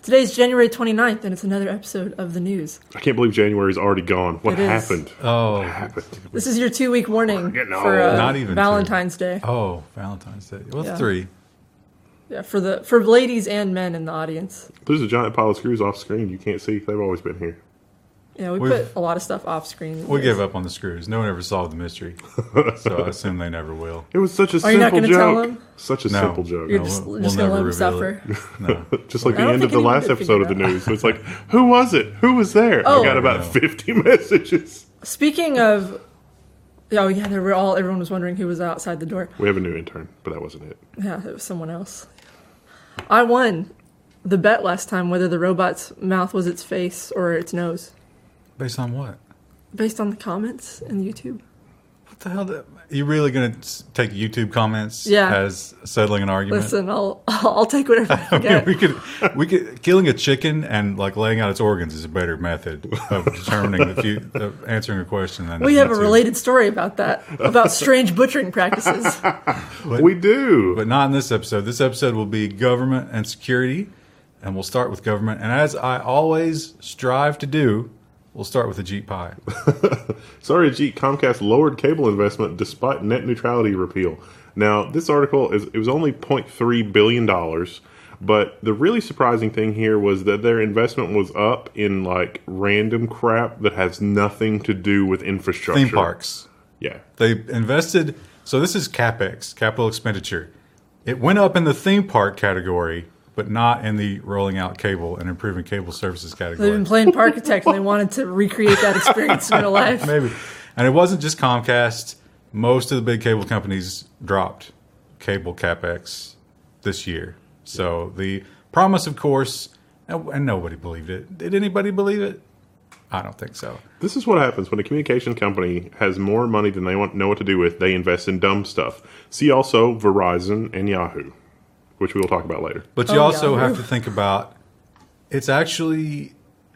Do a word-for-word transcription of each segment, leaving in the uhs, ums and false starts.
Today's January twenty-ninth, and it's another episode of the news. I can't believe January's already gone. What It is. happened? Oh, What happened? This is your two-week warning getting for old. uh, Not even Valentine's Day. oh, Valentine's Day. Well, Yeah. three. Yeah, for the for ladies and men in the audience. There's a giant pile of screws off screen. You can't see. They've always been here. Yeah, we We've- put a lot of stuff off screen. We give up on the screws. No one ever solved the mystery, so I assume they never will. It was such a Are you not simple gonna tell joke. them? Such a No. simple joke. You're No, just, we'll- just we'll going to let never them reveal suffer. No. Just like I the don't end think of the anyone last did episode of the figure it news. It's like, who was it? Who was there? Oh. I got about No. fifty messages. Speaking of, oh yeah, they were all. Everyone was wondering who was outside the door. We have a new intern, but that wasn't it. Yeah, it was someone else. I won the bet last time whether the robot's mouth was its face or its nose, Based on what? based on the comments in YouTube. What the hell? Did, you really going to take YouTube comments Yeah. as settling an argument? Listen, I'll I'll take whatever I I mean, get. we could, we could, killing a chicken and like laying out its organs is a better method of determining if you, of answering a question than We have a YouTube. related story about that, about strange butchering practices. But- we do. But not in this episode. This episode will be government and security, and we'll start with government. And as I always strive to do, we'll start with the Jeep Pie. Sorry, Ajit, Comcast lowered cable investment despite net neutrality repeal. Now, this article is it was only zero point three billion dollars, but the really surprising thing here was that their investment was up in like random crap that has nothing to do with infrastructure. Theme parks. Yeah. They invested. So this is CapEx, capital expenditure. It went up in the theme park category, but not in the rolling out cable and improving cable services They've category. been playing Parkitect and they wanted to recreate that experience in real life. Maybe. And it wasn't just Comcast. Most of the big cable companies dropped cable CapEx this year. So the promise, of course, and nobody believed it. Did anybody believe it? I don't think so. This is what happens when a communication company has more money than they want know what to do with. They invest in dumb stuff. See also Verizon and Yahoo, which we will talk about later. But you Oh, also yeah. have to think about it's actually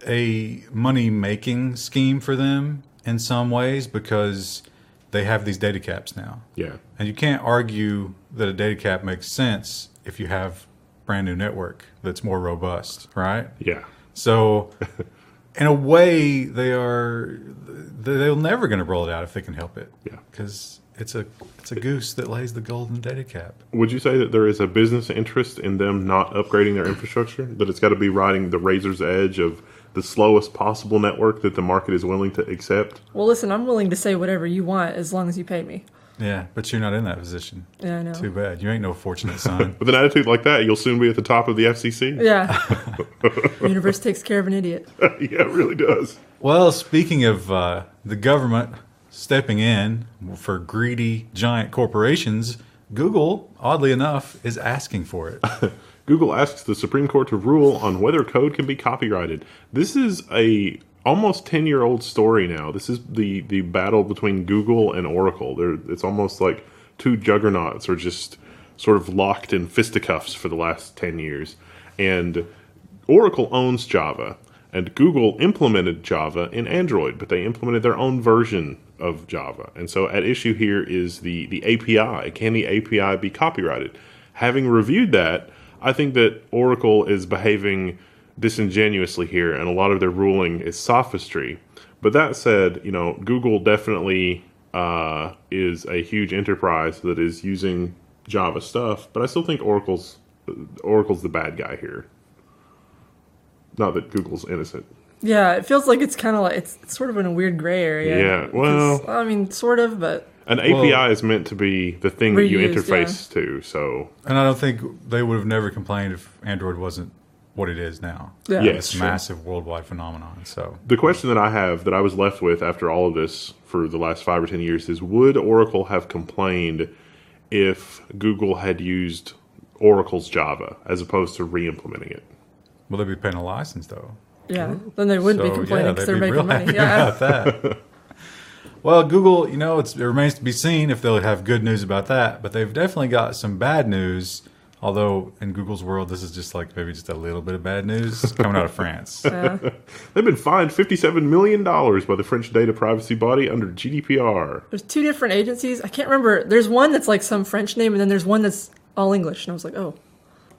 a money making scheme for them in some ways because they have these data caps now. Yeah. And you can't argue that a data cap makes sense if you have brand new network that's more robust, right? Yeah. So in a way they are they're never going to roll it out if they can help it. Yeah. Cuz it's a it's a goose that lays the golden data cap. Would you say that there is a business interest in them not upgrading their infrastructure? That it's got to be riding the razor's edge of the slowest possible network that the market is willing to accept? Well, listen, I'm willing to say whatever you want as long as you pay me. Yeah, but you're not in that position. Yeah, I know. Too bad. You ain't no fortunate son. With an attitude like that, you'll soon be at the top of the F C C. Yeah. The universe takes care of an idiot. Yeah, it really does. Well, speaking of uh, the government stepping in for greedy giant corporations, Google, oddly enough, is asking for it. Google asks the Supreme Court to rule on whether code can be copyrighted. This is a almost ten-year-old story now. This is the, the battle between Google and Oracle. They're, it's almost like two juggernauts are just sort of locked in fisticuffs for the last ten years. And Oracle owns Java, and Google implemented Java in Android, but they implemented their own version of Java. And so at issue here is the, the A P I. Can the A P I be copyrighted? Having reviewed that, I think that Oracle is behaving disingenuously here, and a lot of their ruling is sophistry. But that said, you know, Google definitely uh, is a huge enterprise that is using Java stuff, but I still think Oracle's Oracle's the bad guy here. Not that Google's innocent. Yeah, it feels like it's kind of like, it's, it's sort of in a weird gray area. Yeah, well- Because, I mean, sort of, but An A P I Well- is meant to be the thing that you Reused, interface to, so And I don't think they would have never complained if Android wasn't what it is now. yeah. Yes. It's a sure. massive worldwide phenomenon. So the question that I have that I was left with after all of this for the last five or ten years is, would Oracle have complained if Google had used Oracle's Java as opposed to re-implementing it? will they be paying a license though? Yeah, then they wouldn't be So, complaining yeah, because they'd they're be making real money. happy Yeah. about that. Well, Google, you know, it's, it remains to be seen if they'll have good news about that. But they've definitely got some bad news. Although in Google's world, this is just like maybe just a little bit of bad news coming out of France. Yeah. They've been fined fifty-seven million dollars by the French data privacy body under G D P R. There's two different agencies. I can't remember. There's one that's like some French name, and then there's one that's all English. And I was like, oh,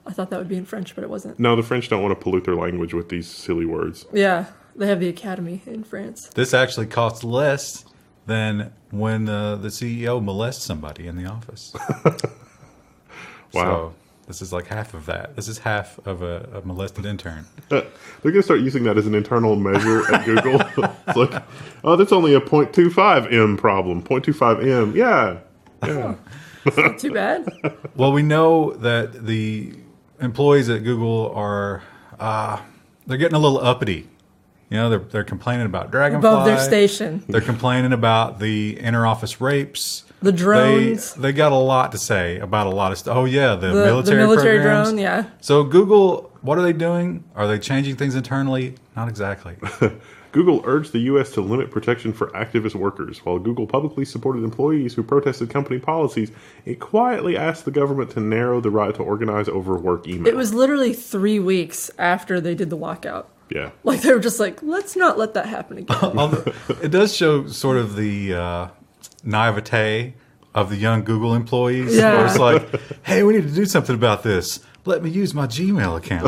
I thought that would be in French, but it wasn't. No, the French don't want to pollute their language with these silly words. Yeah, they have the Academy in France. This actually costs less than when uh, the C E O molests somebody in the office. Wow. So this is like half of that. This is half of a, a molested intern. Uh, they're going to start using that as an internal measure at Google. It's like, oh, that's only a zero point two five M problem. zero point two five M. Yeah. Yeah. It's not too bad. Well, we know that the employees at Google are uh, they're getting a little uppity. You know, they're they're complaining about Dragonfly. Above their station. They're complaining about the inter-office rapes. The drones. They, they got a lot to say about a lot of stuff. Oh, yeah, the, The, military the military programs. drone, yeah. So Google, what are they doing? Are they changing things internally? Not exactly. Google urged the U S to limit protection for activist workers. While Google publicly supported employees who protested company policies, it quietly asked the government to narrow the right to organize over work email. It was literally three weeks after they did the lockout. Yeah. Like, they were just like, let's not let that happen again. Although, it does show sort of the uh, naivete of the young Google employees. Yeah. Where it's like, hey, we need to do something about this. Let me use my Gmail account.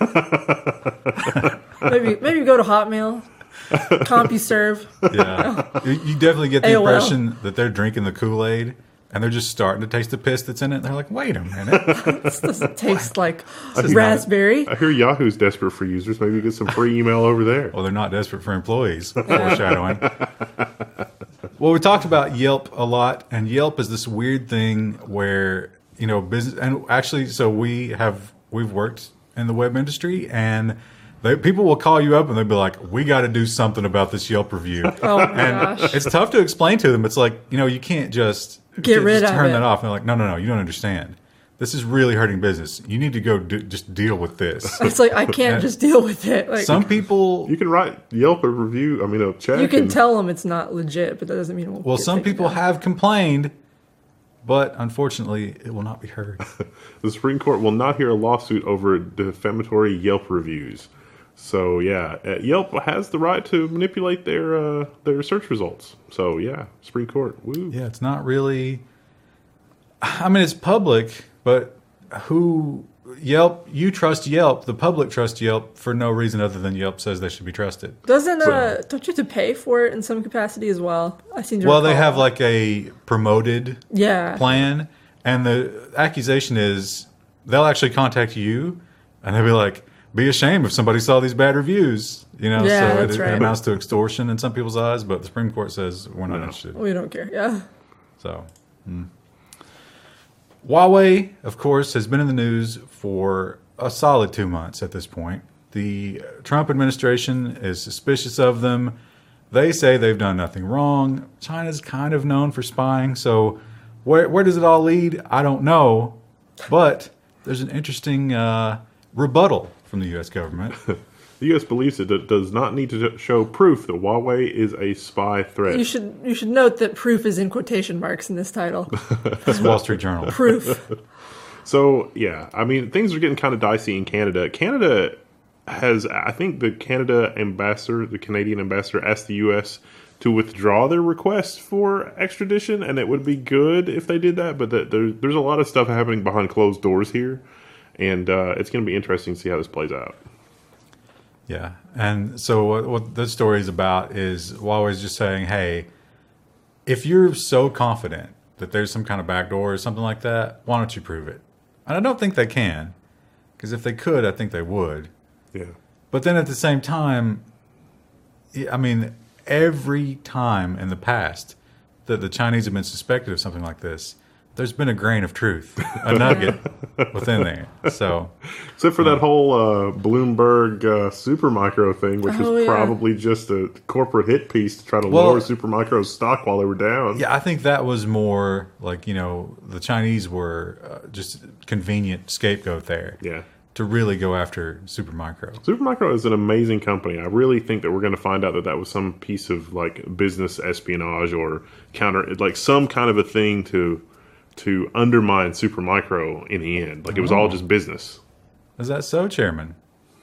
maybe maybe go to Hotmail, CompuServe. Yeah. You, you definitely get the A O L. impression that they're drinking the Kool-Aid and they're just starting to taste the piss that's in it. And they're like, wait a minute. This doesn't taste like raspberry. I hear Yahoo's desperate for users. Maybe get some free email over there. Well, they're not desperate for employees. Foreshadowing. Well, we talked about Yelp a lot, and Yelp is this weird thing where, you know, business, and actually, so we have, we've worked in the web industry, and they, people will call you up and they'll be like, we got to do something about this Yelp review. Oh my And gosh. it's tough to explain to them. It's like, you know, you can't just you Get can't rid just of turn it. that off. And they're like, no, no, no, you don't understand. This is really hurting business. You need to go do, just deal with this. It's like, I can't just deal with it. Like, Some people, You can write Yelp a review, I mean, a check. you can and- tell them it's not legit, but that doesn't mean it won't well, get some taken people down. have complained, but unfortunately, it will not be heard. The Supreme Court will not hear a lawsuit over defamatory Yelp reviews. So, yeah, uh, Yelp has the right to manipulate their uh, their search results. So, yeah, Supreme Court. Woo. Yeah, it's not really. I mean, it's public, but who Yelp? You trust Yelp. The public trust Yelp for no reason other than Yelp says they should be trusted. Doesn't uh, don't you have to pay for it in some capacity as well? I seem to Well, they recall. have like a promoted yeah. plan, and the accusation is they'll actually contact you, and they'll be like, "Be ashamed if somebody saw these bad reviews." You know, Yeah, so that's it, right. it amounts to extortion in some people's eyes. But the Supreme Court says we're not interested. We don't care. Yeah. So, mm. Huawei, of course, has been in the news for a solid two months at this point. The Trump administration is suspicious of them. They say they've done nothing wrong. China's kind of known for spying. So, where where does it all lead? I don't know. But there's an interesting uh, rebuttal from the U S government. The U S believes it d- does not need to show proof that Huawei is a spy threat. You should you should note that proof is in quotation marks in this title. It's Wall Street Journal. Proof. So, yeah, I mean, things are getting kind of dicey in Canada. Canada has, I think the Canada ambassador, the Canadian ambassador, asked the U S to withdraw their request for extradition, and it would be good if they did that, but that there, there's a lot of stuff happening behind closed doors here, and uh, it's going to be interesting to see how this plays out. Yeah, and so what, what this story is about is Huawei's just saying, hey, if you're so confident that there's some kind of backdoor or something like that, why don't you prove it? And I don't think they can, because if they could, I think they would. Yeah. But then at the same time, I mean, every time in the past that the Chinese have been suspected of something like this, there's been a grain of truth, a nugget within there. So, Except for that whole uh, Bloomberg uh, Supermicro thing, which Oh, was yeah. probably just a corporate hit piece to try to Well- lower Supermicro's stock while they were down. yeah, I think that was more like, you know, the Chinese were uh, just a convenient scapegoat there. Yeah. To really go after Supermicro. Supermicro is an amazing company. I really think that we're going to find out that that was some piece of like business espionage or counter, like some kind of a thing to to undermine Supermicro in the end. Like it was all just business. Is that so, Chairman?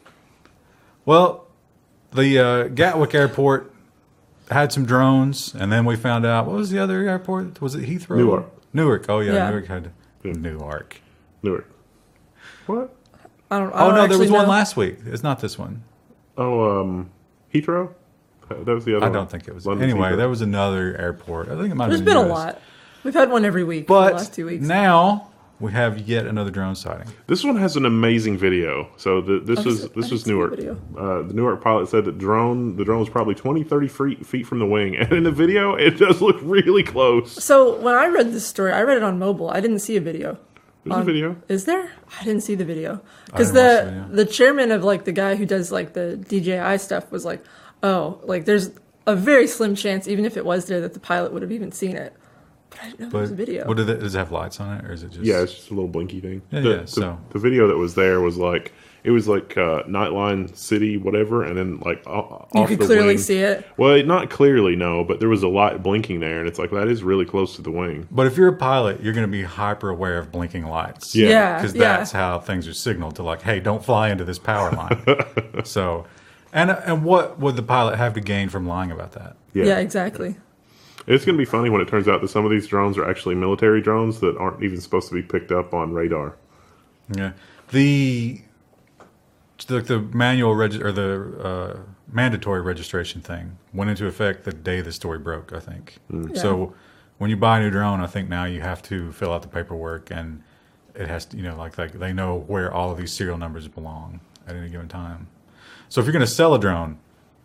Well, the uh, Gatwick Airport had some drones, and then we found out, what was the other airport? Was it Heathrow? Newark. Newark. Oh, yeah, Yeah. Newark had Newark. Newark. What? I don't. I Oh don't no, there was actually one know. last week. It's not this one. Oh, um, Heathrow. That was the other I one. don't think it was. London's Anyway, Heathrow. there was another airport. I think it might There's have been been a U S. lot. We've had one every week for the But last two weeks. now we have yet another drone sighting. This one has an amazing video. So the, this Oh, was I this didn't was see the Newark. video. Uh, the Newark pilot said that drone the drone was probably twenty, thirty feet, feet from the wing, and in the video it does look really close. So when I read this story, I read it on mobile. I didn't see a video. There's On- a video. Is there? I didn't see the video because didn't watch the the video. the chairman of like the guy who does like the D J I stuff was like, oh, like there's a very slim chance, even if it was there, that the pilot would have even seen it. But I didn't know there was But a video. what did it, does it have lights on it, or is it just? Yeah, it's just a little blinky thing. Yeah, the, yeah, the, so- the video that was there was like it was like uh, Nightline City, whatever, and then like o- You off could the clearly wing. see it. Well, not clearly, no, but there was a light blinking there, and it's like that is really close to the wing. But if you're a pilot, you're going to be hyper aware of blinking lights. Yeah. Yeah, because yeah. that's how things are signaled to like, hey, don't fly into this power line. So, and and what would the pilot have to gain from lying about that? Yeah, Yeah, exactly. It's going to be funny when it turns out that some of these drones are actually military drones that aren't even supposed to be picked up on radar. Yeah, the the, the manual reg- or the uh, mandatory registration thing went into effect the day the story broke. I think so. When you buy a new drone, I think now you have to fill out the paperwork, and it has to, you know, like like they know where all of these serial numbers belong at any given time. So if you're going to sell a drone,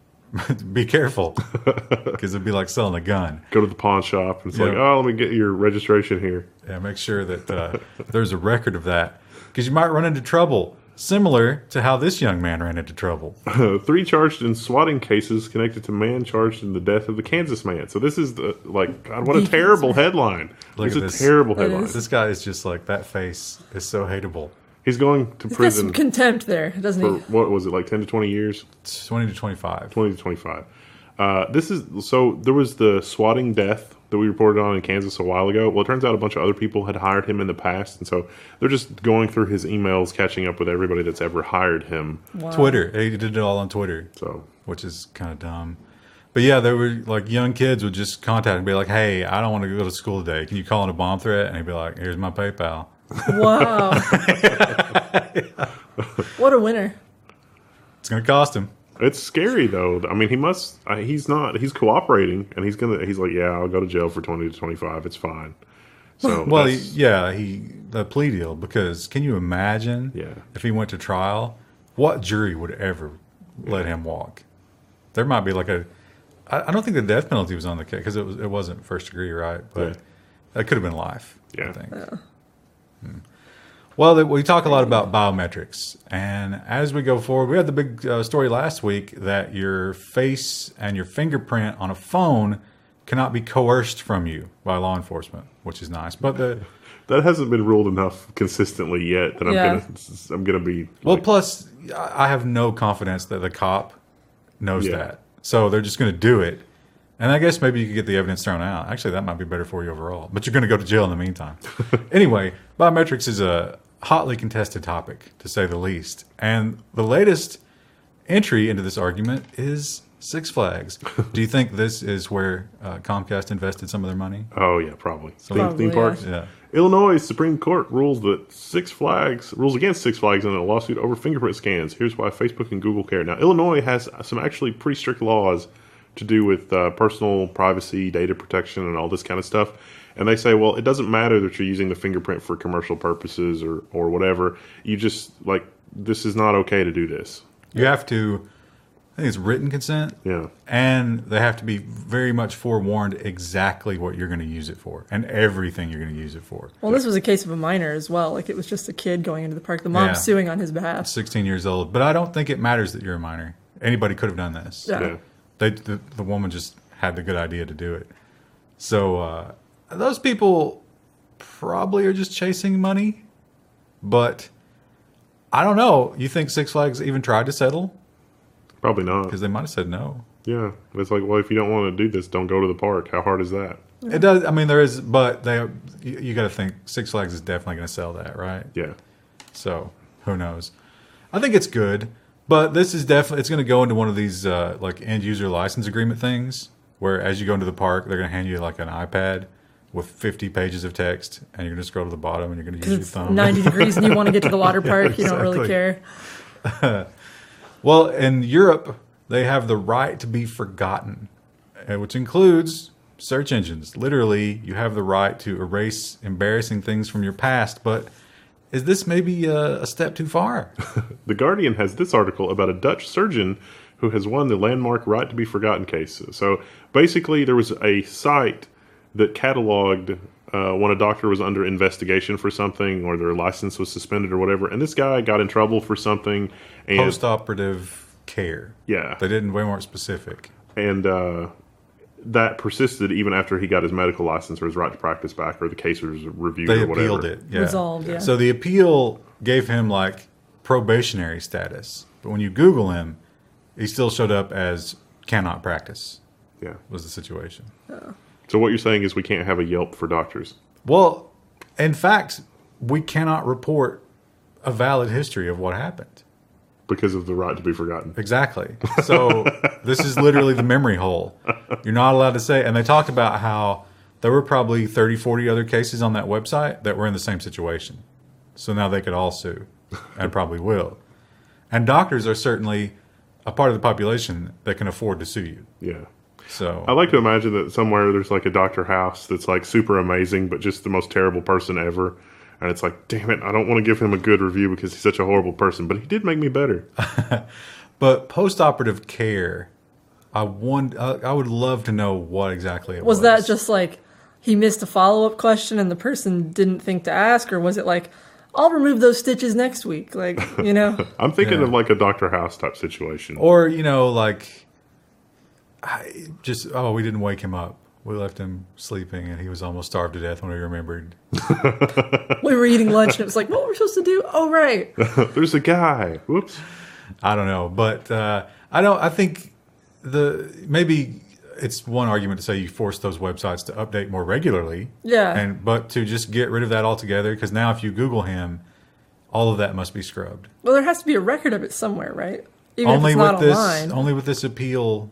be careful because it'd be like selling a gun. Go to the pawn shop, and it's like, Yeah. oh, let me get your registration here. Yeah, make sure that uh, there's a record of that because you might run into trouble, similar to how this young man ran into trouble. Uh, three charged in swatting cases connected to man charged in the death of the Kansas man. So this is the like, God, what a Defense. terrible headline! Look It's at a this. terrible It headline. is. This guy is just like that face is so hateable. He's going to He's got some prison contempt there, doesn't for he? what was it, like ten to twenty years? twenty to twenty-five. twenty to twenty-five. Uh, this is so. There was the swatting death that we reported on in Kansas a while ago. Well, it turns out a bunch of other people had hired him in the past, and so they're just going through his emails, catching up with everybody that's ever hired him. Wow. Twitter. He did it all on Twitter, So which is kind of dumb. But yeah, there were like young kids would just contact him and be like, "Hey, I don't want to go to school today. Can you call in a bomb threat?" And he'd be like, "Here's my PayPal." Wow. What a winner. It's going to cost him. it's scary, though. I mean, he must. Uh, he's not. He's cooperating, and he's gonna. He's like, yeah, I'll go to jail for twenty to twenty-five. It's fine. So Well, he, that's- yeah, he the plea deal because can you imagine Yeah. if he went to trial, what jury would ever let him walk? There might be like a. I, I don't think the death penalty was on the case because it was it wasn't first degree, right? But Yeah. that could have been life. Yeah. I think. Hmm. Well, the- we talk a lot about biometrics, and as we go forward, we had the big uh, story last week that your face and your fingerprint on a phone cannot be coerced from you by law enforcement, which is nice. But the that hasn't been ruled enough consistently yet that I'm Yeah. gonna. I'm gonna be. well, like, plus I I have no confidence that the cop knows Yeah. that, so they're just going to do it. And I guess maybe you could get the evidence thrown out. Actually, that might be better for you overall. But you're going to go to jail in the meantime. Anyway, biometrics is a hotly contested topic, to say the least. And the latest entry into this argument is Six Flags. Do you think this is where uh, Comcast invested some of their money? Oh yeah, probably. Theme, Probably, theme parks. Yeah. Illinois Supreme Court rules that Six Flags rules against Six Flags in a lawsuit over fingerprint scans. Here's why Facebook and Google care. Now, Illinois has some actually pretty strict laws to do with uh, personal privacy, data protection, and all this kind of stuff. And they say, well, it doesn't matter that you're using the fingerprint for commercial purposes or or whatever. You just like this is not okay to do this. You have to, I think it's written consent. Yeah. And they have to be very much forewarned exactly what you're going to use it for and everything you're going to use it for. Well, this was a case of a minor as well. Like, it was just a kid going into the park. The mom Yeah. suing on his behalf. sixteen years old. But I don't think it matters that you're a minor. Anybody could have done this. Yeah. Yeah. They, the, the woman just had the good idea to do it. So uh, those people probably are just chasing money. But I don't know. You think Six Flags even tried to settle? Probably not. Because they might have said no. Yeah. It's like, well, if you don't want to do this, don't go to the park. How hard is that? It does. I mean, there is, but they. You, you got to think Six Flags is definitely going to sell that, right? Yeah. So who knows? I think it's good, but this is definitely it's going to go into one of these uh, like end user license agreement things, where as you go into the park, they're going to hand you like an iPad with fifty pages of text, and you're going to scroll to the bottom, and you're going to use your It's thumb. ninety degrees and you want to get to the water park. You don't really Exactly. care. Well, in Europe, they have the right to be forgotten, uh, which includes search engines. Literally, you have the right to erase embarrassing things from your past, but is this maybe a, a step too far? The Guardian has this article about a Dutch surgeon who has won the landmark right to be forgotten case. So basically, there was a site that cataloged uh, when a doctor was under investigation for something or their license was suspended or whatever, and this guy got in trouble for something. And Post-operative care. yeah, They didn't, they weren't specific. and uh, that persisted even after he got his medical license or his right to practice back, or the case was reviewed They or whatever. appealed it. Yeah. Resolved, yeah. So the appeal gave him like probationary status, but when you Google him, he still showed up as cannot practice. Yeah. Was the situation. So what you're saying is we can't have a Yelp for doctors. Well, in fact, we cannot report a valid history of what happened. Because of the right to be forgotten. Exactly. So this is literally the memory hole. You're not allowed to say. And they talked about how there were probably thirty, forty other cases on that website that were in the same situation. So now they could all sue, and probably will. And doctors are certainly a part of the population that can afford to sue you. Yeah. So I like to imagine that somewhere there's like a doctor house that's like super amazing, but just the most terrible person ever. And it's like, damn it, I don't want to give him a good review because he's such a horrible person, but he did make me better. But post-operative care, I want, I I would love to know what exactly it was. Was that just like he missed a follow up question and the person didn't think to ask, or was it like, I'll remove those stitches next week? Like, you know? I'm thinking Yeah. of like a Doctor House type situation. Or, you know, like, I just, oh, we didn't wake him up. We left him sleeping, and he was almost starved to death when we remembered. We were eating lunch and it was like, what were we supposed to do? Oh, right. There's a guy. Whoops. I don't know. But uh, I don't, I think the, maybe it's one argument to say you force those websites to update more regularly. Yeah. And, but to just get rid of that altogether, because now if you Google him, all of that must be scrubbed. Well, there has to be a record of it somewhere, right? Even only if it's not with this, online. only with this appeal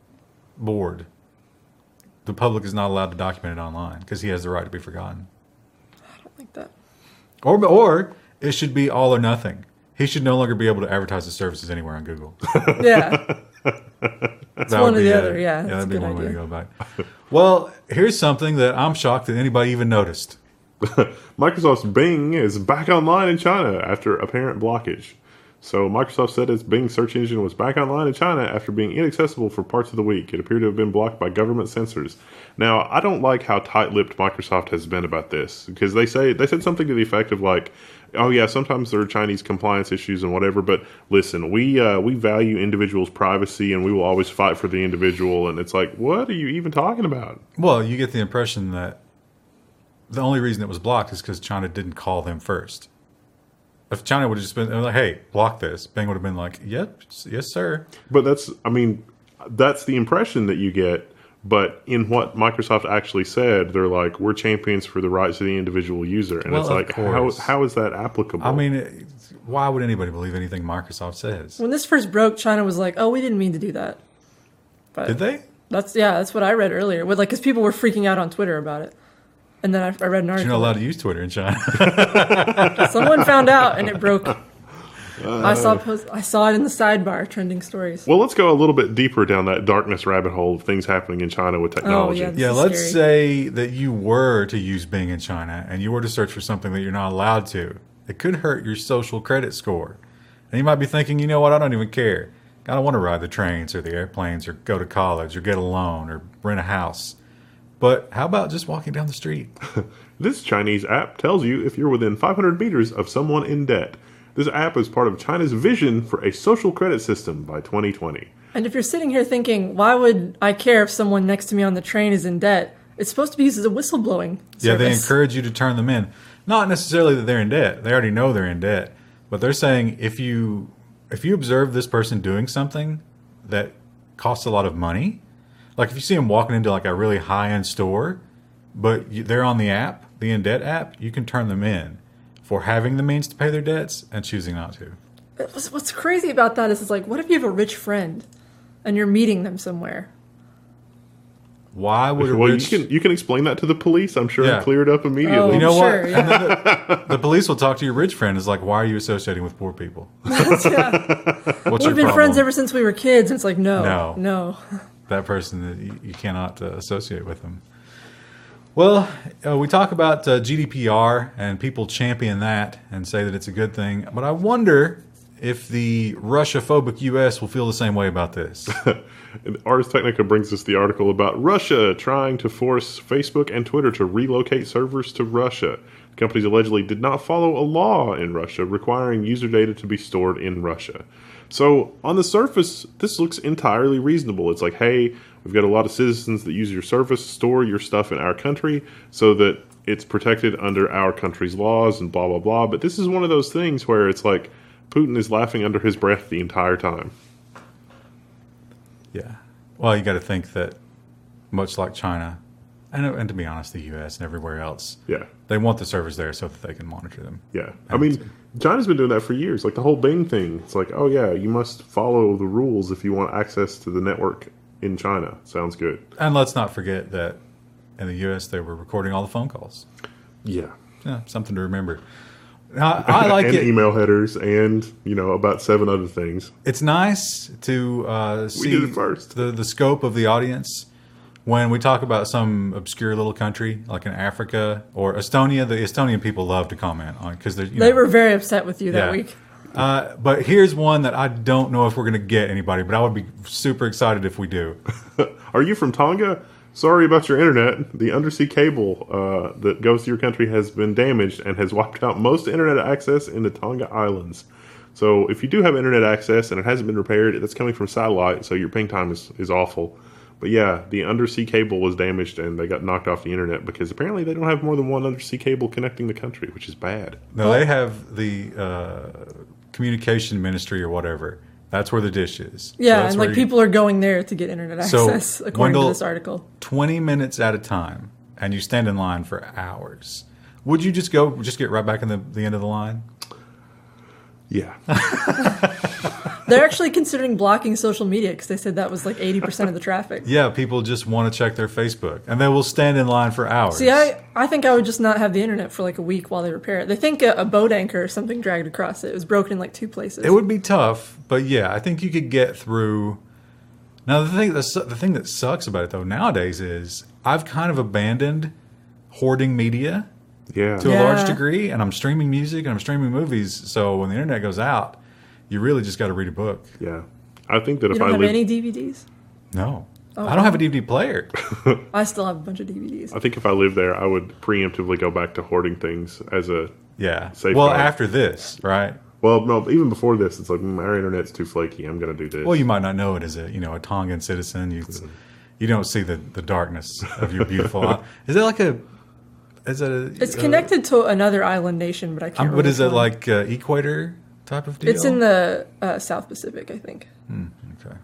board. The public is not allowed to document it online because he has the right to be forgotten. I don't like that. Or, or it should be all or nothing. He should no longer be able to advertise his services anywhere on Google. Yeah. That's one or the other, yeah, that's Yeah, that'd a be good one way to idea. go about it. Well, here's something that I'm shocked that anybody even noticed. Microsoft's Bing is back online in China after apparent blockage. So Microsoft said its Bing search engine was back online in China after being inaccessible for parts of the week. It appeared to have been blocked by government censors. Now, I don't like how tight-lipped Microsoft has been about this, because they say they said something to the effect of like, "Oh yeah, sometimes there are Chinese compliance issues and whatever, but listen, we uh, we value individuals' privacy and we will always fight for the individual." And it's like, what are you even talking about? Well, you get the impression that the only reason it was blocked is because China didn't call them first. If China would have just been like, "Hey, block this," Bing would have been like, "Yep, yes, sir." But that's, I mean, that's the impression that you get. But in what Microsoft actually said, they're like, we're champions for the rights of the individual user. And Well, it's of like, how, course. how is that applicable? I mean, it- why would anybody believe anything Microsoft says? When this first broke, China was like, oh, we didn't mean to do that. But Did they? That's, yeah, that's what I read earlier. With like, because people were freaking out on Twitter about it. And then I, I read an You're article. not allowed to use Twitter in China. Someone found out and it broke. I saw post, I saw it in the sidebar, trending stories. Well, let's go a little bit deeper down that darkness rabbit hole of things happening in China with technology. yeah. Yeah, This is let's scary. say that you were to use Bing in China and you were to search for something that you're not allowed to. It could hurt your social credit score. And you might be thinking, you know what, I don't even care. I don't want to ride the trains or the airplanes or go to college or get a loan or rent a house. But how about just walking down the street? This Chinese app tells you if you're within five hundred meters of someone in debt. This app is part of China's vision for a social credit system by twenty twenty. And if you're sitting here thinking, why would I care if someone next to me on the train is in debt? It's supposed to be used as a whistleblowing service. Yeah, they encourage you to turn them in. Not necessarily that they're in debt. They already know they're in debt. But they're saying if you if you observe this person doing something that costs a lot of money, like if you see them walking into like a really high-end store, but you, they're on the app, the in debt app, you can turn them in for having the means to pay their debts and choosing not to. What's, what's crazy about that is it's like, what if you have a rich friend and you're meeting them somewhere? Why would a Well, rich... you can you can explain that to the police. I'm sure Yeah. and clear it up immediately. Oh, You know Sure, what? yeah. And then the, the police will talk to your rich friend. It's like, why are you associating with poor people? Yeah. What's We've your been problem? friends ever since we were kids. And it's like, no, No. no. That person, that you, you cannot uh, associate with them. Well, uh, we talk about uh, G D P R and people champion that and say that it's a good thing. But I wonder if the Russia-phobic U S will feel the same way about this. And Ars Technica brings us the article about Russia trying to force Facebook and Twitter to relocate servers to Russia. Companies allegedly did not follow a law in Russia requiring user data to be stored in Russia. So on the surface, this looks entirely reasonable. It's like, hey, we've got a lot of citizens that use your service, store your stuff in our country so that it's protected under our country's laws and blah, blah, blah. But this is one of those things where it's like Putin is laughing under his breath the entire time. Yeah. Well, you got to think that much like China, and, and to be honest, the U S and everywhere else, Yeah. they want the servers there so that they can monitor them. Yeah. I mean, China's been doing that for years. Like the whole Bing thing. It's like, oh, yeah, you must follow the rules if you want access to the network in China. Sounds good. And let's not forget that in the U S they were recording all the phone calls. Yeah. Yeah, something to remember. Now, I like and it. email headers and, you know, about seven other things. It's nice to uh, see did it first. The, the scope of the audience when we talk about some obscure little country like in Africa or Estonia. The Estonian people love to comment on because they're you They know, were very upset with you that Yeah. week. Uh, but here's one that I don't know if we're going to get anybody, but I would be super excited if we do. Are you from Tonga? Sorry about your internet. The undersea cable uh, that goes to your country has been damaged and has wiped out most internet access in the Tonga Islands. So if you do have internet access and it hasn't been repaired, that's coming from satellite, so your ping time is, is awful. But yeah, the undersea cable was damaged and they got knocked off the internet because apparently they don't have more than one undersea cable connecting the country, which is bad. No, they have the uh, communication ministry or whatever. That's where the dish is. So Yeah, that's and where like you- people are going there to get internet So, access, according Wendell- to this article. twenty minutes at a time, and you stand in line for hours. Would you just go, just get right back in the, the end of the line? Yeah. They're actually considering blocking social media because they said that was like eighty percent of the traffic. Yeah, people just want to check their Facebook, and they will stand in line for hours. See, I, I think I would just not have the internet for like a week while they repair it. They think a, a boat anchor or something dragged across it. It was broken in like two places. It would be tough, but yeah, I think you could get through. Now, the thing, the, su- the thing that sucks about it, though, nowadays is I've kind of abandoned hoarding media Yeah. to a Yeah. large degree, and I'm streaming music and I'm streaming movies, so when the internet goes out, you really just got to read a book. Yeah. I think that you if don't I have live... any D V Ds? No. Oh, I don't have a D V D player. I still have a bunch of D V Ds. I think if I lived there, I would preemptively go back to hoarding things as a... Yeah. Safeguard. Well, after this, right? Well, no, even before this, it's like, mm, our internet's too flaky. I'm going to do this. Well, you might not know it as a you know a Tongan citizen. You you don't see the, the darkness of your beautiful. Is it like a? Is it a? It's uh, connected to another island nation, but I can't Um, remember. but is which it one. like uh, equator type of deal? It's in the uh, South Pacific, I think. Okay.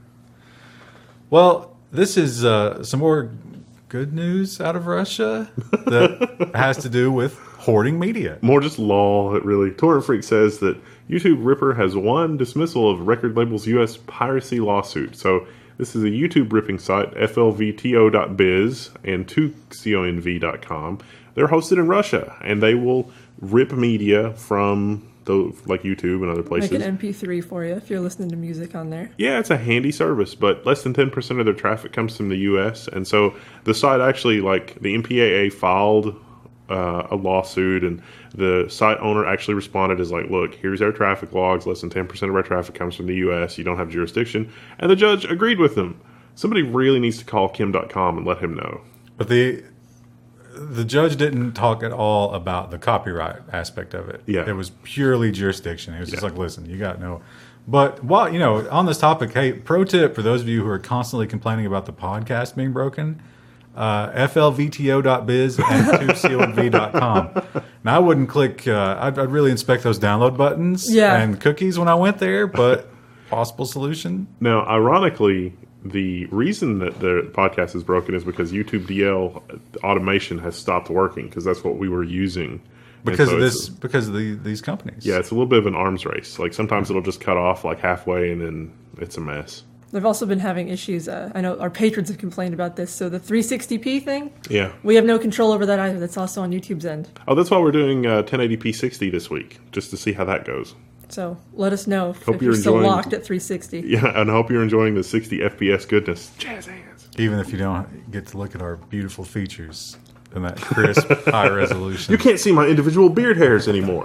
Well, this is uh, some more good news out of Russia that has to do with hoarding media. More just law, it really. Torrent Freak says that YouTube Ripper has won dismissal of record label's U S piracy lawsuit. So this is a YouTube ripping site, F L V T O dot biz and two con v dot com. They're hosted in Russia, and they will rip media from the, like YouTube and other places. Like an M P three for you if you're listening to music on there. Yeah, it's a handy service, but less than ten percent of their traffic comes from the U S. And so the site actually, like, the M P A A filed uh, a lawsuit, and the site owner actually responded as like, look, here's our traffic logs. Less than ten percent of our traffic comes from the U S. You don't have jurisdiction. And the judge agreed with them. Somebody really needs to call Kim dot com and let him know. But the the judge didn't talk at all about the copyright aspect of it. Yeah. It was purely jurisdiction. It was just Yeah. like, listen, you got no. But while you know, on this topic, hey, pro tip for those of you who are constantly complaining about the podcast being broken, uh, F L V T O dot biz and two con v dot com. Now I wouldn't click. Uh, I'd, I'd really inspect those download buttons Yeah. and cookies when I went there, but possible solution. Now, ironically, the reason that the podcast is broken is because YouTube D L automation has stopped working, because that's what we were using. And Because so of it's- this, because of the, these companies. Yeah, it's a little bit of an arms race. Like sometimes it'll just cut off like halfway, and then it's a mess. They've also been having issues. Uh, I know our patrons have complained about this. So the three sixty p thing, Yeah. we have no control over that either. That's also on YouTube's end. Oh, that's why we're doing uh, ten eighty p sixty this week, just to see how that goes. So let us know if, Hope if you're you're still enjoying- locked at three sixty. Yeah, and I hope you're enjoying the sixty F P S goodness. Jazz hands. Even if you don't get to look at our beautiful features and that crisp, high resolution. You can't see my individual beard hairs anymore.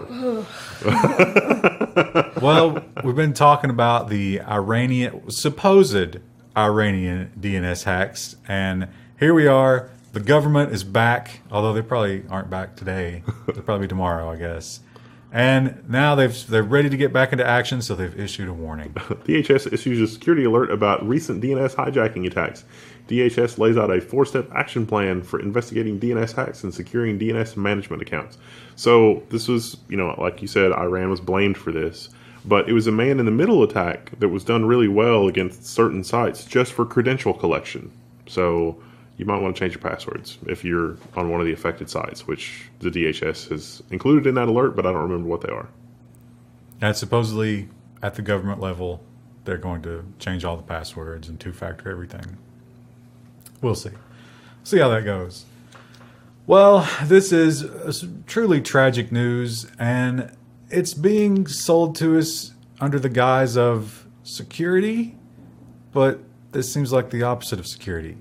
Well, we've been talking about the Iranian, supposed Iranian D N S hacks, and here we are. The government is back, although they probably aren't back today. They'll probably be tomorrow, I guess. And now they've they're ready to get back into action, so they've issued a warning. D H S issues a security alert about recent D N S hijacking attacks. D H S lays out a four-step action plan for investigating D N S hacks and securing D N S management accounts. So this was, you know, like you said, Iran was blamed for this. But it was a man-in-the-middle attack that was done really well against certain sites just for credential collection. So you might want to change your passwords if you're on one of the affected sites, which the D H S has included in that alert, but I don't remember what they are. And supposedly, at the government level, they're going to change all the passwords and two-factor everything. We'll see. See how that goes. Well, this is uh, truly tragic news, and it's being sold to us under the guise of security, but this seems like the opposite of security.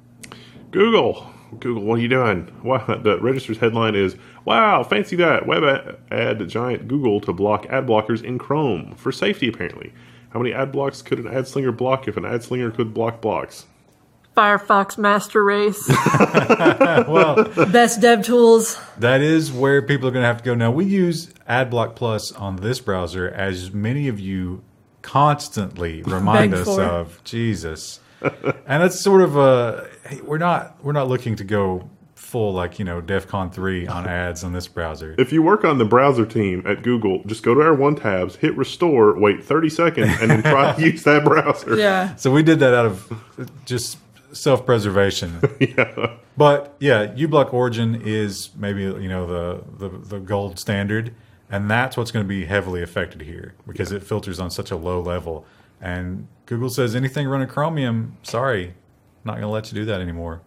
Google, Google, what are you doing? Wow, the Register's headline is, wow, fancy that. Web ad giant Google to block ad blockers in Chrome. For safety, apparently. How many ad blocks could an ad slinger block if an ad slinger could block blocks? Firefox Master Race. Well, Best dev tools. that is where people are going to have to go. Now, we use AdBlock Plus on this browser, as many of you constantly remind Beg us for. of. Jesus. And it's sort of a, hey, we're not we're not looking to go full, like, you know, DEFCON three on ads on this browser. If you work on the browser team at Google, just go to our one tabs, hit restore, wait thirty seconds, and then try to use that browser. Yeah. So we did that out of just self-preservation. Yeah. But yeah, uBlock Origin is maybe, you know, the, the, the gold standard, and that's what's going to be heavily affected here because it filters on such a low level. And Google says anything running Chromium, sorry, not going to let you do that anymore.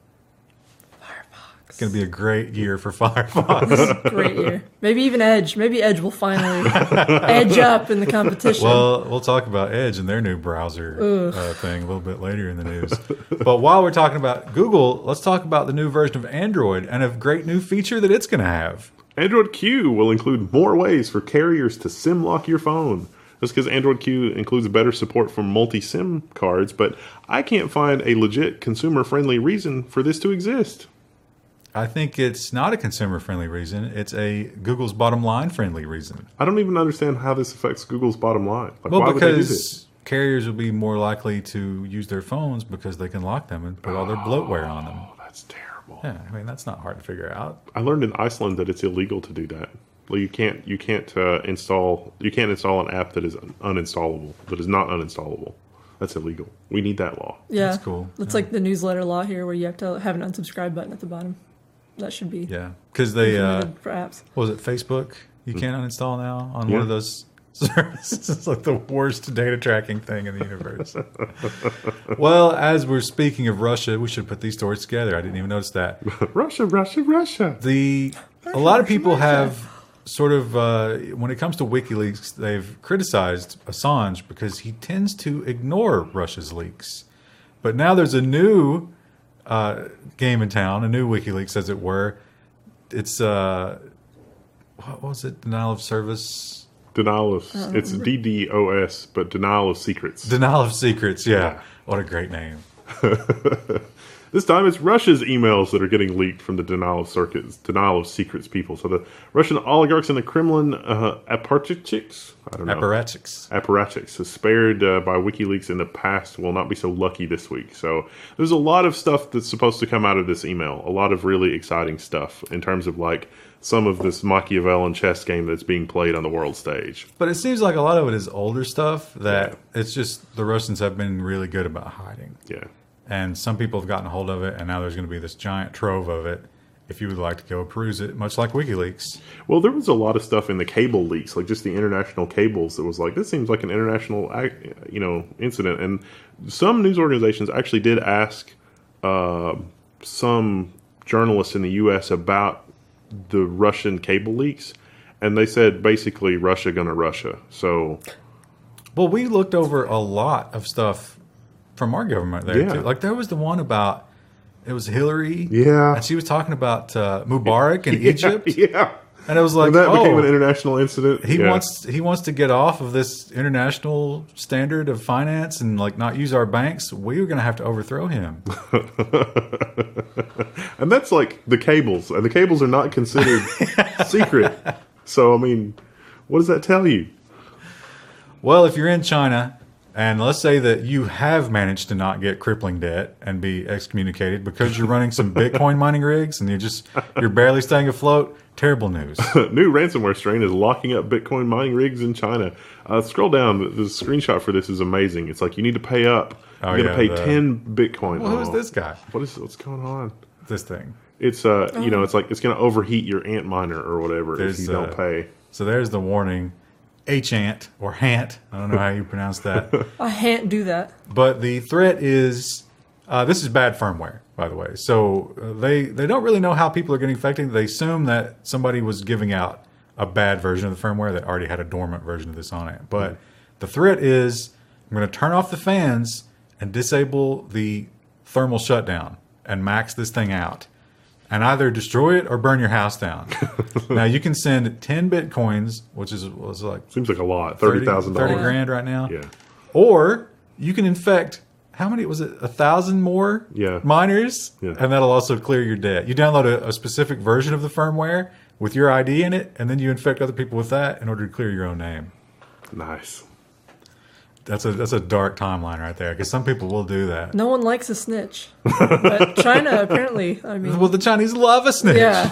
It's going to be a great year for Firefox. Great year. Maybe even Edge. Maybe Edge will finally edge up in the competition. Well, we'll talk about Edge and their new browser uh, thing a little bit later in the news. But while we're talking about Google, let's talk about the new version of Android and a great new feature that it's going to have. Android Q will include more ways for carriers to SIM lock your phone. Just because Android Q includes better support for multi-SIM cards, but I can't find a legit consumer-friendly reason for this to exist. I think it's not a consumer-friendly reason. It's a Google's bottom line friendly reason. I don't even understand how this affects Google's bottom line. Like, Well, why would they do this? because carriers will be more likely to use their phones because they can lock them and put all their bloatware on them. Oh, that's terrible. Yeah, I mean, that's not hard to figure out. I learned in Iceland that it's illegal to do that. Well, you can't you can't uh, install you can't install an app that is uninstallable that is not uninstallable. That's illegal. We need that law. yeah. That's cool. It's Yeah. like the newsletter law here where you have to have an unsubscribe button at the bottom. That should be Yeah, because they, uh, implemented for apps. what was it, Facebook? You can't uninstall now on Yeah. one of those services. It's like the worst data tracking thing in the universe. Well, as we're speaking of Russia, we should put these stories together. I didn't even notice that. Russia, Russia, Russia. The a lot of people have sort of uh, when it comes to WikiLeaks, they've criticized Assange because he tends to ignore Russia's leaks. But now there's a new uh, game in town, a new WikiLeaks, as it were. It's uh, what was it? Denial of service, Denial of it's D D O S, but denial of secrets. denial of secrets. Yeah, Yeah. what a great name. This time it's Russia's emails that are getting leaked from the denial of circuits, denial of secrets people. So the Russian oligarchs in the Kremlin, uh, apparatchiks, I don't know, Apparatchiks. apparatchiks, spared uh, by WikiLeaks in the past will not be so lucky this week. So there's a lot of stuff that's supposed to come out of this email. A lot of really exciting stuff in terms of like some of this Machiavellian chess game that's being played on the world stage. But it seems like a lot of it is older stuff that it's just the Russians have been really good about hiding. Yeah. And some people have gotten a hold of it, and now there's going to be this giant trove of it if you would like to go peruse it, much like WikiLeaks. Well, there was a lot of stuff in the cable leaks, like just the international cables. That was like, this seems like an international, you know, incident. And some news organizations actually did ask uh, some journalists in the U S about the Russian cable leaks, and they said basically Russia gonna Russia. So, well, we looked over a lot of stuff from our government there Yeah. too. Like there was the one about it was Hillary, Yeah. and she was talking about uh, Mubarak in yeah, Egypt, yeah. and it was like, And that became an oh, international incident. he Yeah. wants he wants to get off of this international standard of finance and like not use our banks. We're going to have to overthrow him. And that's like the cables, and the cables are not considered secret. So, I mean, what does that tell you? Well, if you're in China, and let's say that you have managed to not get crippling debt and be excommunicated because you're running some Bitcoin mining rigs and you're just you're barely staying afloat, terrible news. New ransomware strain is locking up Bitcoin mining rigs in China. Uh, scroll down. The, the screenshot for this is amazing. It's like you need to pay up. Oh, You're yeah, going to pay the- ten Bitcoin. Well, who's Oh, this guy? What is what's going on? This thing. It's uh, you know, it's like it's going to overheat your ant miner or whatever There's, if you don't uh, pay. So there's the warning. H-ant or Hant. I don't know how you pronounce that. I can't do that. But the threat is, uh, this is bad firmware, by the way. So uh, they, they don't really know how people are getting affected. They assume that somebody was giving out a bad version of the firmware that already had a dormant version of this on it. But the threat is, I'm going to turn off the fans and disable the thermal shutdown and max this thing out. And either destroy it or burn your house down. Now you can send ten bitcoins, which is was like Seems like a lot. Thirty thousand thirty dollars. grand right now. Yeah. Or you can infect how many was it? A thousand more Yeah. miners, Yeah. and that'll also clear your debt. You download a, a specific version of the firmware with your I D in it, and then you infect other people with that in order to clear your own name. Nice. That's a that's a dark timeline right there, because some people will do that. No one likes a snitch, but China apparently. I mean, Well, the Chinese love a snitch. yeah,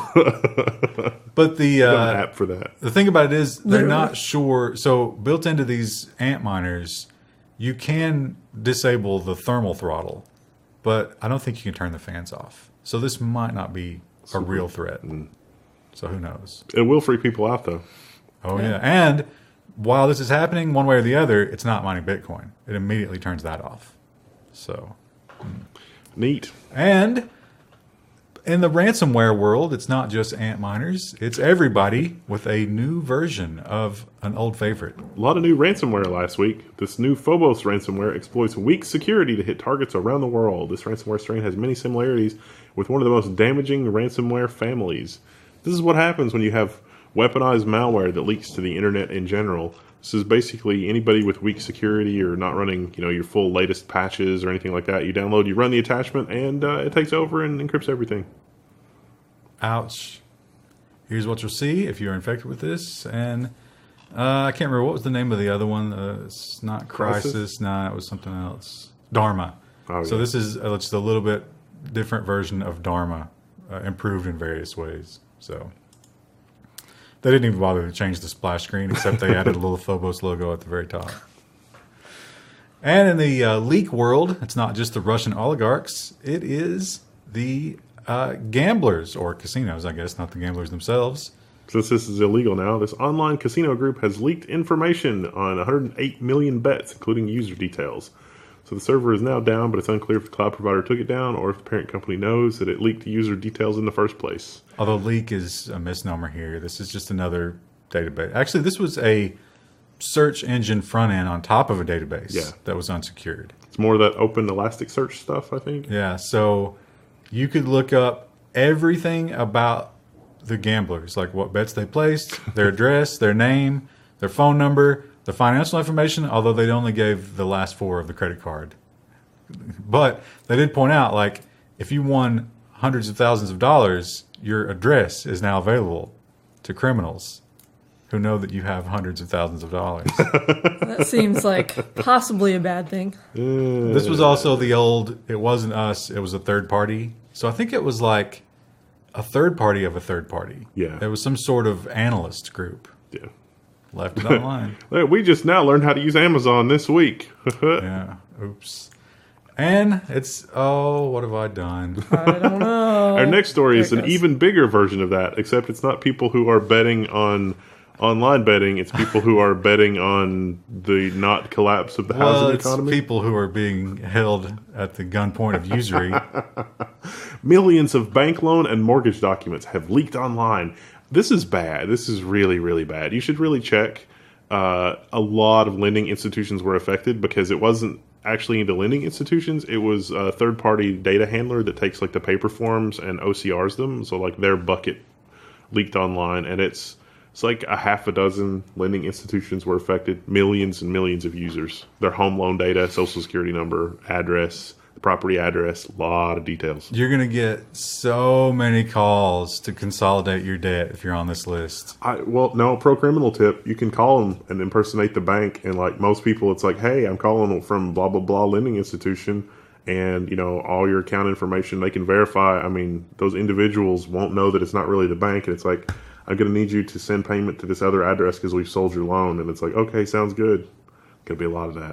But the Got uh, an app for that. The thing about it is they're Literally. not sure. So built into these ant miners, you can disable the thermal throttle, but I don't think you can turn the fans off. So this might not be a real threat. So who knows? It will freak people out though. Oh yeah. And while this is happening, one way or the other, it's not mining Bitcoin. It immediately turns that off. So, Neat. and in the ransomware world, it's not just ant miners. It's everybody with a new version of an old favorite. A lot of new ransomware last week. This new Phobos ransomware exploits weak security to hit targets around the world. This ransomware strain has many similarities with one of the most damaging ransomware families. This is what happens when you have weaponized malware that leaks to the internet in general. This is basically anybody with weak security or not running, you know, your full latest patches or anything like that. You download, you run the attachment, and uh, it takes over and encrypts everything. Ouch. Here's what you'll see if you're infected with this. And uh, I can't remember, what was the name of the other one? Uh, it's not Crisis. Crisis? No, it was something else. Dharma. Oh, so yeah. this is uh, just a little bit different version of Dharma, uh, improved in various ways. So they didn't even bother to change the splash screen, except they added a little Phobos logo at the very top. And in the uh, leak world, it's not just the Russian oligarchs. It is the uh, gamblers, or casinos, I guess, not the gamblers themselves. Since this is illegal now, this online casino group has leaked information on one hundred eight million bets, including user details. So the server is now down, but it's unclear if the cloud provider took it down or if the parent company knows that it leaked user details in the first place. Although leak is a misnomer here. This is just another database. Actually, this was a search engine front end on top of a database Yeah. that was unsecured. It's more of that open Elasticsearch stuff, I think. Yeah, so you could look up everything about the gamblers, like what bets they placed, their address, their name, their phone number, the financial information, although they only gave the last four of the credit card. But they did point out, like, if you won hundreds of thousands of dollars, your address is now available to criminals who know that you have hundreds of thousands of dollars. that seems like possibly a bad thing. This was also the old, it wasn't us, it was a third party. So I think it was like a third party of a third party. Yeah. It was some sort of analyst group. Yeah. Left it online. Hey, we just now learned how to use Amazon this week. Yeah. Oops. And it's, oh, what have I done? I don't know. Our next story There is it an goes. even bigger version of that, except it's not people who are betting on online betting. It's people who are betting on the not collapse of the Well, housing it's economy. people who are being held at the gunpoint of usury. Millions of bank loan and mortgage documents have leaked online. This is bad. This is really, really bad. You should really check. Uh, a lot of lending institutions were affected because it wasn't actually into lending institutions. It was a third-party data handler that takes like the paper forms and O C Rs them. So like their bucket leaked online, and it's it's like a half a dozen lending institutions were affected. Millions and millions of users. Their home loan data, social security number, address, the property address, a lot of details. You're going to get so many calls to consolidate your debt if you're on this list. I, well, no, pro criminal tip. You can call them and impersonate the bank. And like most people, it's like, hey, I'm calling from blah, blah, blah lending institution. And, you know, all your account information, they can verify. I mean, those individuals won't know that it's not really the bank. And it's like, I'm going to need you to send payment to this other address because we've sold your loan. And it's like, okay, sounds good. Going to be a lot of that.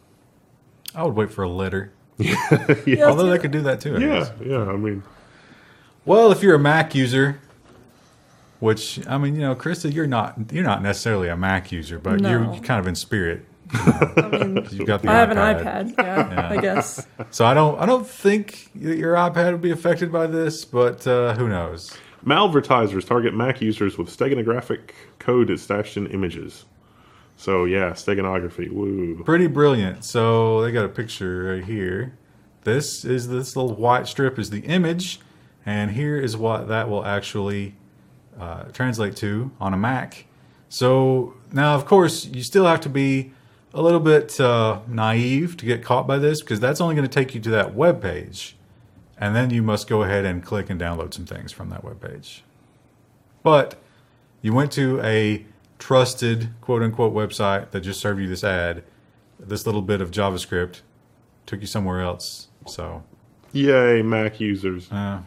I would wait for a letter. Yeah, Although it's- they could do that too. I Yeah, guess. yeah. I mean, Well, if you're a Mac user, which I mean, you know, Krista, you're not you're not necessarily a Mac user, but No. you're kind of in spirit. I mean, You've got the I have an iPad. iPad. Yeah, I guess. So I don't I don't think that your iPad would be affected by this, but uh, who knows? malvertisers target Mac users with steganographic code stashed in images. So yeah, steganography. Woo. Pretty brilliant. So they got a picture right here. This is this little white strip is the image, and here is what that will actually uh, translate to on a Mac. So now, of course, you still have to be a little bit uh, naive to get caught by this, because that's only going to take you to that web page, and then you must go ahead and click and download some things from that web page. But you went to a trusted quote-unquote website that just served you this ad. This little bit of JavaScript took you somewhere else. So Yay, Mac users. uh,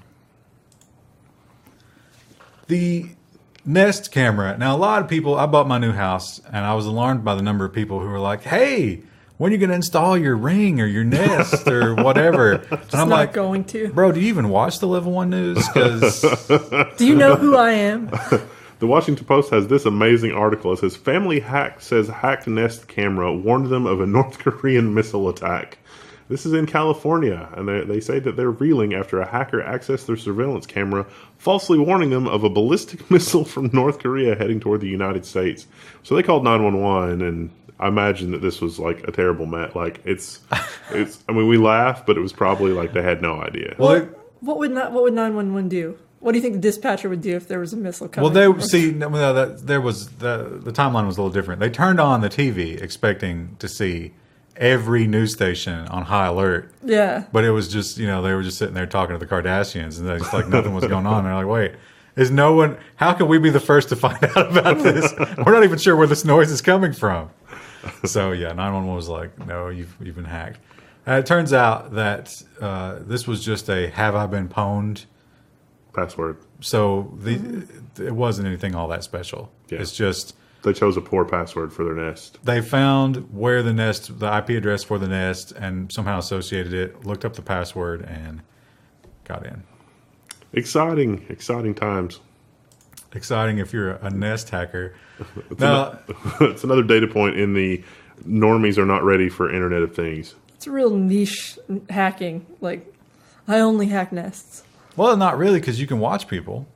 the Nest camera. Now, a lot of people, I bought my new house, and I was alarmed by the number of people who were like, hey, when are you going to install your Ring or your Nest or whatever? And Just I'm not like, going to. bro, do you even watch the Level one News? Because Do you know who I am? The Washington Post has this amazing article. It says, family hack says hacked Nest camera warned them of a North Korean missile attack. This is in California, and they, they say that they're reeling after a hacker accessed their surveillance camera, falsely warning them of a ballistic missile from North Korea heading toward the United States. So they called nine one one, and I imagine that this was like a terrible met. Like it's, it's. I mean, we laugh, but it was probably like they had no idea. well, they, What would not, what would nine one one do? What do you think the dispatcher would do if there was a missile well, coming? they from- see no, no, that there was the the timeline was a little different. They turned on the T V expecting to see every news station on high alert. Yeah. But it was just, you know, they were just sitting there talking to the Kardashians, and it's like nothing was going on. And they're like, wait, is no one, how can we be the first to find out about this? We're not even sure where this noise is coming from. So, yeah, nine one one was like, no, you've, you've been hacked. And it turns out that uh, this was just a have I been pwned? Password. So the, it wasn't anything all that special. Yeah. It's just They chose a poor password for their Nest. they found where the Nest, the I P address for the Nest, and somehow associated it, looked up the password, and got in. Exciting, exciting times. Exciting if you're a Nest hacker. It's, Now, ano- it's another data point in the normies are not ready for Internet of Things. It's a real niche hacking. Like, I only hack nests. well, not really, because you can watch people.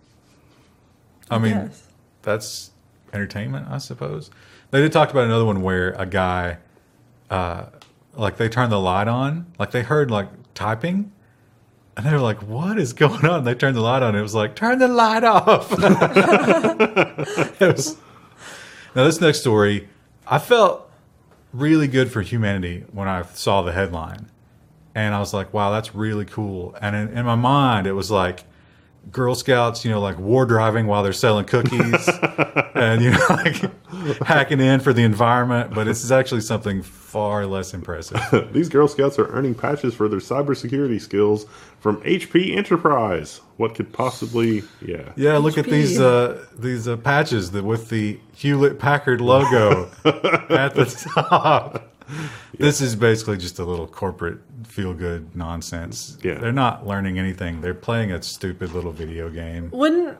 I mean, Yes. that's entertainment, I suppose. They did talk about another one where a guy, uh, like they turned the light on, like they heard like typing, and they were like, "What is going on?" And they turned the light on. And it was like, "Turn the light off." It was, now this next story, I felt really good for humanity when I saw the headline, and I was like, "Wow, that's really cool." And in, in my mind, it was like Girl Scouts, you know, like war driving while they're selling cookies and, you know, like hacking in for the environment. But this is actually something far less impressive. These Girl Scouts are earning patches for their cybersecurity skills from H P Enterprise. What could possibly, yeah. Yeah, look at H P. these uh, these uh, patches that with the Hewlett Packard logo at the top. This is basically just a little corporate feel-good nonsense. Yeah. They're not learning anything. They're playing a stupid little video game. When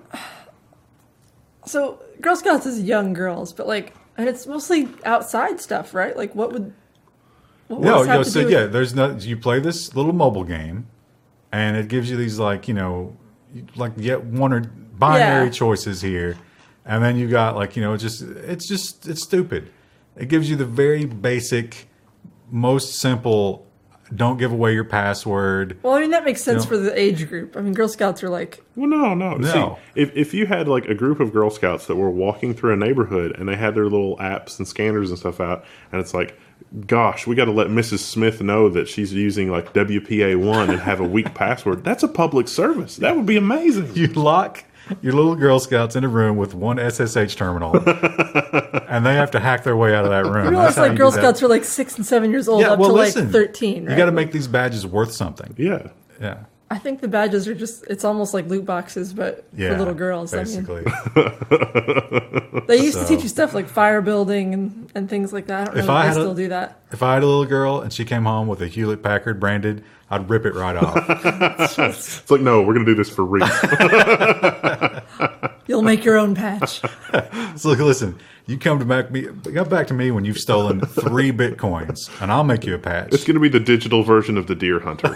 so Girl Scouts is young girls, but like, and it's mostly outside stuff, right? Like, what would what would No, this have no. to So do with- yeah, there's no. You play this little mobile game, and it gives you these like you know, like yet one or binary Yeah. choices here, and then you got like you know, just it's just it's stupid. It gives you the very basic, most simple. Don't give away your password. Well, I mean that makes sense You know- for the age group. I mean, Girl Scouts are like, Well, no, no. No. See, if if you had like a group of Girl Scouts that were walking through a neighborhood and they had their little apps and scanners and stuff out, and it's like, gosh, we got to let Missus Smith know that she's using like W P A one and have a weak password. That's a public service. That would be amazing. You lock your little Girl Scouts in a room with one S S H terminal, and they have to hack their way out of that room. you realize That's how like you Girl do that. Scouts are like six and seven years old Yeah, up well, to listen, like thirteen. Right? You got to make these badges worth something. Yeah. Yeah. I think the badges are just, it's almost like loot boxes, but Yeah. for little girls. Basically. I mean, they used to So- teach you stuff like fire building and, and things like that. I don't know If if, I they had a- still do that. If I had a little girl and she came home with a Hewlett Packard branded, I'd rip it right off. It's like, no, we're going to do this for real. You'll make your own patch. So look, listen, you come to back me, come back to me when you've stolen three bitcoins, and I'll make you a patch. It's going to be the digital version of the Deer Hunter.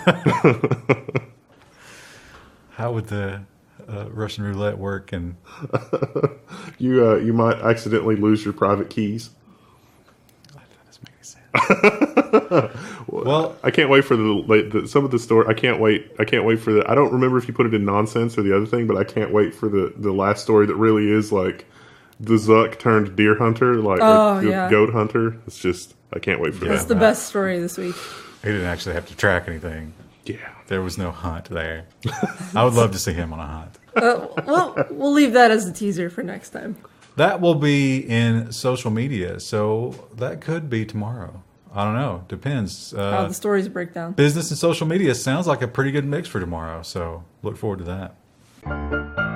How would the uh, Russian roulette work? And You uh, you might accidentally lose your private keys. that doesn't make any sense. Well, I can't wait for the, like, the some of the story. I can't wait. I can't wait for the. I don't remember if you put it in nonsense or the other thing, but I can't wait for the the last story that really is like the Zuck turned deer hunter, like Oh, or the yeah. goat hunter. It's just I can't wait for Yeah. That's that. the best story this week. he didn't actually have to track anything. Yeah. There was no hunt there. I would love to see him on a hunt. Uh, well, we'll leave that as a teaser for next time. That will be in social media, so that could be tomorrow. I don't know. Depends. How Uh, the stories break down. business and social media sounds like a pretty good mix for tomorrow, so look forward to that.